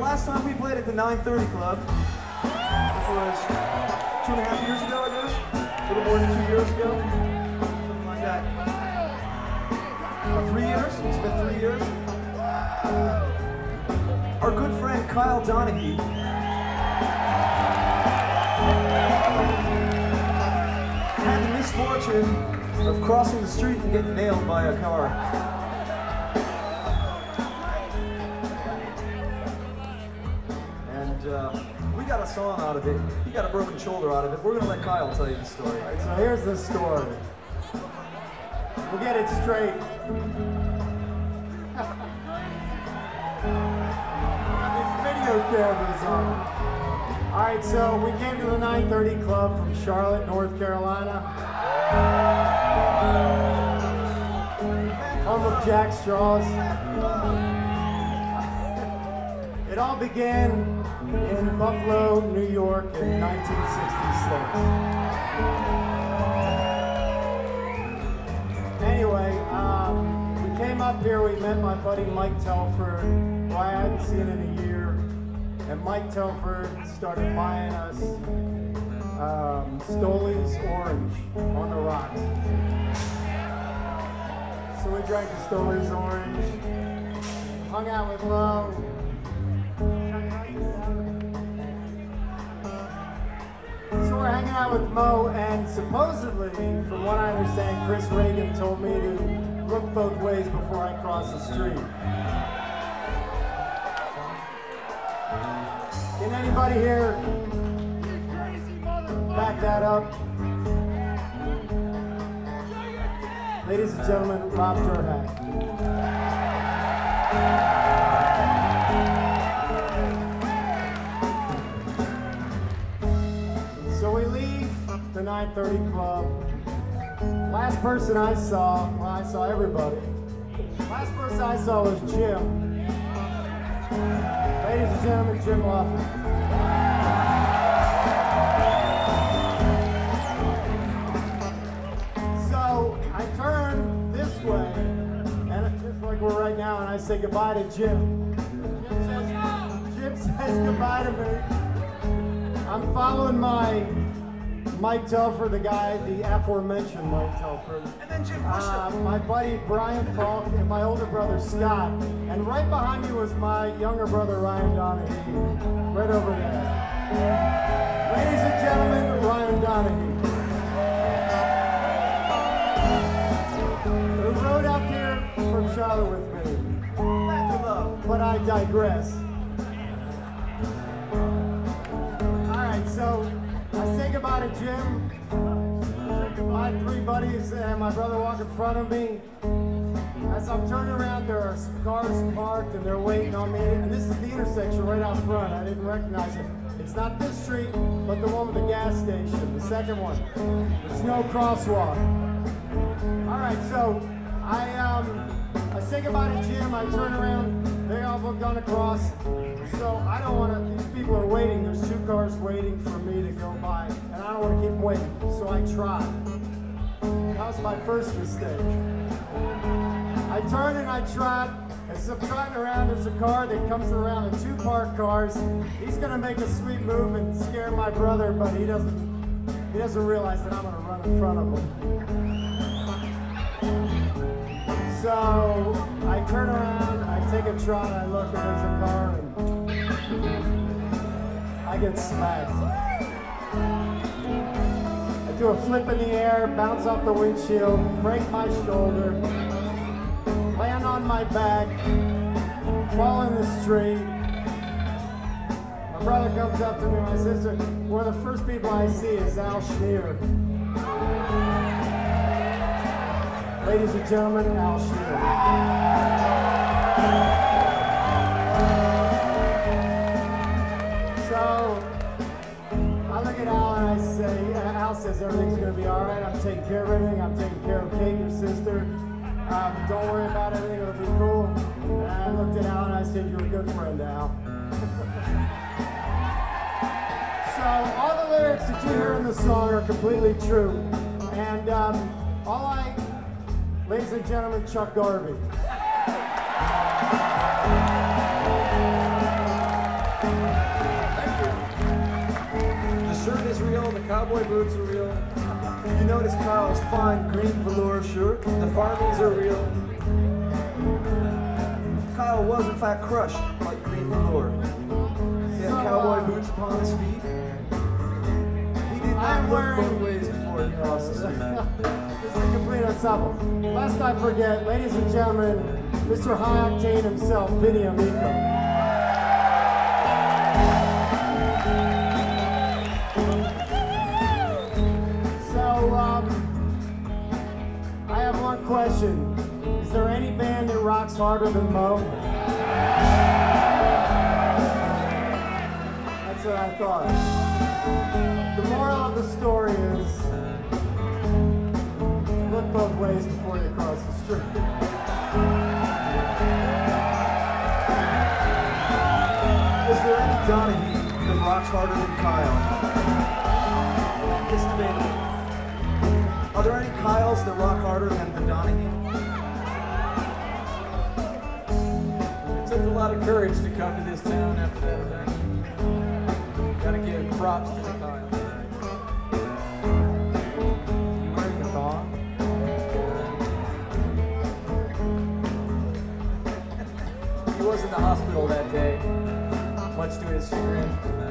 last time we played at the 930 Club, which was 2.5 years ago, I guess? A little more than 2 years ago? Something like that. 3 years? It's been 3 years. Our good friend Kyle Donahue had the misfortune of crossing the street and getting nailed by a car. And we got a song out of it. He got a broken shoulder out of it. We're gonna let Kyle tell you the story. All right, so here's the story. We'll get it straight. These video cameras on. All right, so we came to the 930 Club from Charlotte, North Carolina. Home of Jack Straws. It all began in Buffalo, New York in 1966. Anyway, we came up here, we met my buddy Mike Telford, who I hadn't seen in a year. And Mike Telford started buying us Stoli's Orange on the rocks. So we drank the Stoli's Orange, hung out with Mo. So we're hanging out with Mo, and supposedly, from what I understand, Chris Reagan told me to look both ways before I cross the street. Can anybody here back that up? Ladies and gentlemen, Rob Durhack. So we leave the 930 Club. Last person I saw, well, I saw everybody. Last person I saw was Jim. Ladies and gentlemen, Jim Laughlin. So I turn this way, and just like we're right now, and I say goodbye to Jim. Jim says goodbye to me. I'm following my Mike Telford, the guy, the aforementioned Mike Telford. And then Jim pushed him. My buddy Brian Falk and my older brother Scott. And right behind me was my younger brother Ryan Donahue. Right over there. Ladies and gentlemen, Ryan Donahue. Who rode out here from Charlotte with me. Back to love. But I digress. Alright, so I say goodbye to Jim. My three buddies and my brother walk in front of me. As I'm turning around, there are some cars parked and they're waiting on me. And this is the intersection right out front. I didn't recognize it. It's not this street, but the one with the gas station, the second one. There's no crosswalk. All right, so I say goodbye to Jim. I turn around. They all gonna cross. So I don't want to. These people are waiting. There's two cars waiting for me to go by, and I don't want to keep them waiting. So I try. That was my first mistake. I turn and I trot. As I'm trotting around, there's a car that comes around in two parked cars. He's gonna make a sweet move and scare my brother, but he doesn't realize that I'm gonna run in front of him. So I turn around, I take a trot, I look, and there's a car, and I get smacked. I do a flip in the air, bounce off the windshield, break my shoulder, land on my back, fall in the street. My brother comes up to me, my sister. One of the first people I see is Al Schneer. Ladies and gentlemen, Al Schneer. So I look at Al and I say, Al says everything's gonna be all right. I'm taking care of everything. I'm taking care of Kate, your sister. Don't worry about it, everything will be cool. And I looked at Al and I said, you're a good friend, Al. So all the lyrics that you hear in the song are completely true. And ladies and gentlemen, Chuck Garvey. shirt is real, the cowboy boots are real. You notice Kyle's fine green velour shirt, the farmies are real. Kyle was in fact crushed like green velour. He had cowboy boots upon his feet. He did not look both ways before he crossed the street. This is a complete ensemble. Lest I forget, ladies and gentlemen, Mr. High Octane himself, Vinny Amico. I have one question. Is there any band that rocks harder than Mo? That's what I thought. The moral of the story is look both ways before you cross the street. Is there any Donahue that rocks harder than Kyle? It's debatable. Are there any Kyles that rock harder than the Donahue? It took a lot of courage to come to this town after that event. Gotta give props to the Kyle. You wearing a thong? He was in the hospital that day, much to his chagrin.